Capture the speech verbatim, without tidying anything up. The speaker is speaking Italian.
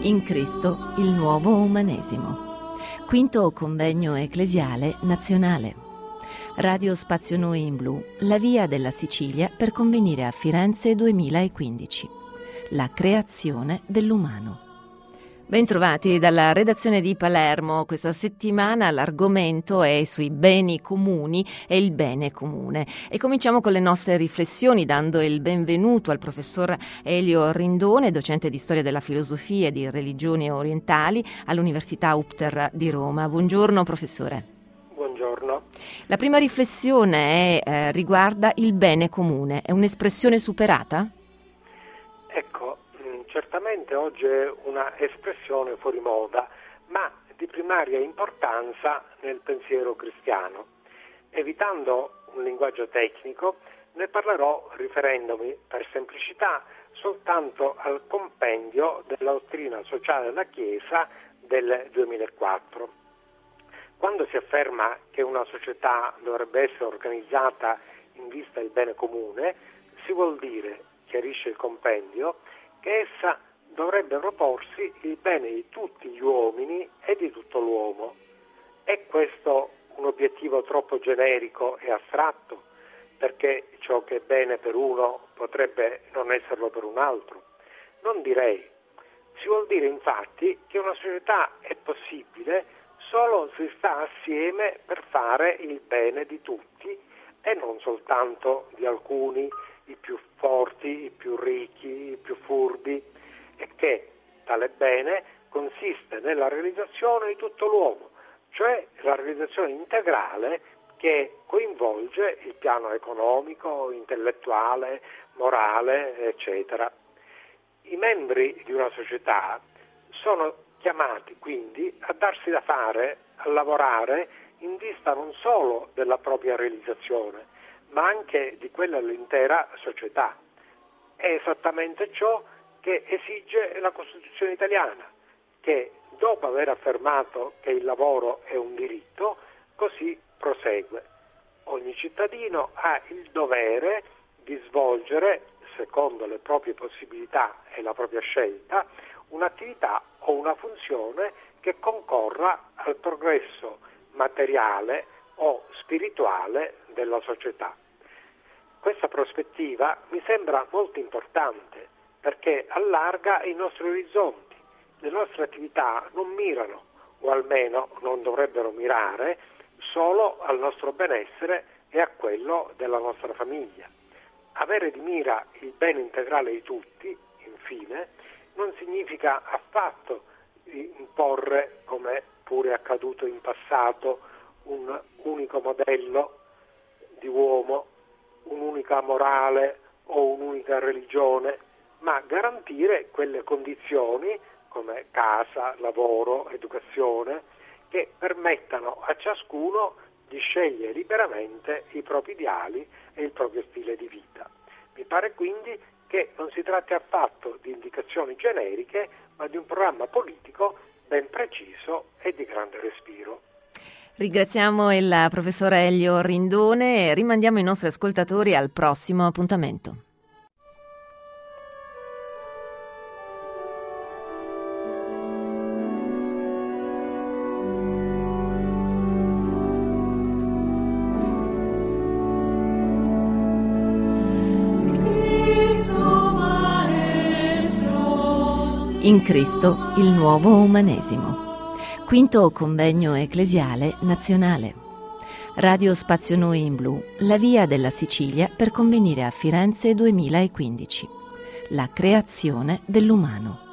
In Cristo il nuovo umanesimo. Quinto convegno ecclesiale nazionale. Radio Spazio Noi in Blu, la via della Sicilia per convenire a Firenze duemilaquindici. La creazione dell'umano. Bentrovati dalla redazione di Palermo. Questa settimana l'argomento è sui beni comuni e il bene comune. E cominciamo con le nostre riflessioni dando il benvenuto al professor Elio Rindone, docente di storia della filosofia e di religioni orientali all'Università UPTER di Roma. Buongiorno professore. Buongiorno. La prima riflessione è, eh, riguarda il bene comune. È un'espressione superata? Ecco, certamente oggi è una espressione fuori moda, ma di primaria importanza nel pensiero cristiano. Evitando un linguaggio tecnico, ne parlerò riferendomi per semplicità soltanto al compendio della dottrina sociale della Chiesa del duemilaquattro. Quando si afferma che una società dovrebbe essere organizzata in vista del bene comune, si vuol dire, chiarisce il compendio, che essa dovrebbe proporsi il bene di tutti gli uomini e di tutto l'uomo. È questo un obiettivo troppo generico e astratto? Perché ciò che è bene per uno potrebbe non esserlo per un altro? Non direi. Si vuol dire infatti che una società è possibile solo se sta assieme per fare il bene di tutti e non soltanto di alcuni, i più forti, i più ricchi, i più furbi, e che tale bene consiste nella realizzazione di tutto l'uomo, cioè la realizzazione integrale che coinvolge il piano economico, intellettuale, morale, eccetera. I membri di una società sono chiamati quindi a darsi da fare, a lavorare in vista non solo della propria realizzazione, ma anche di quella dell'intera società. È esattamente ciò che esige la Costituzione italiana, che dopo aver affermato che il lavoro è un diritto, così prosegue. Ogni cittadino ha il dovere di svolgere, secondo le proprie possibilità e la propria scelta, un'attività o una funzione che concorra al progresso materiale o spirituale della società. Questa prospettiva mi sembra molto importante perché allarga i nostri orizzonti. Le nostre attività non mirano, o almeno non dovrebbero mirare, solo al nostro benessere e a quello della nostra famiglia. Avere di mira il bene integrale di tutti, infine, non significa affatto imporre, come pure è accaduto in passato, un unico modello di uomo, un'unica morale o un'unica religione, ma garantire quelle condizioni come casa, lavoro, educazione che permettano a ciascuno di scegliere liberamente i propri ideali e il proprio stile di vita. Mi pare quindi che non si tratti affatto di indicazioni generiche, ma di un programma politico ben preciso e di grande respiro. Ringraziamo il professor Elio Rindone e rimandiamo i nostri ascoltatori al prossimo appuntamento. In Cristo il nuovo umanesimo. Quinto convegno ecclesiale nazionale. Radio Spazio Noi in Blu, la via della Sicilia per convenire a Firenze duemilaquindici. La creazione dell'umano.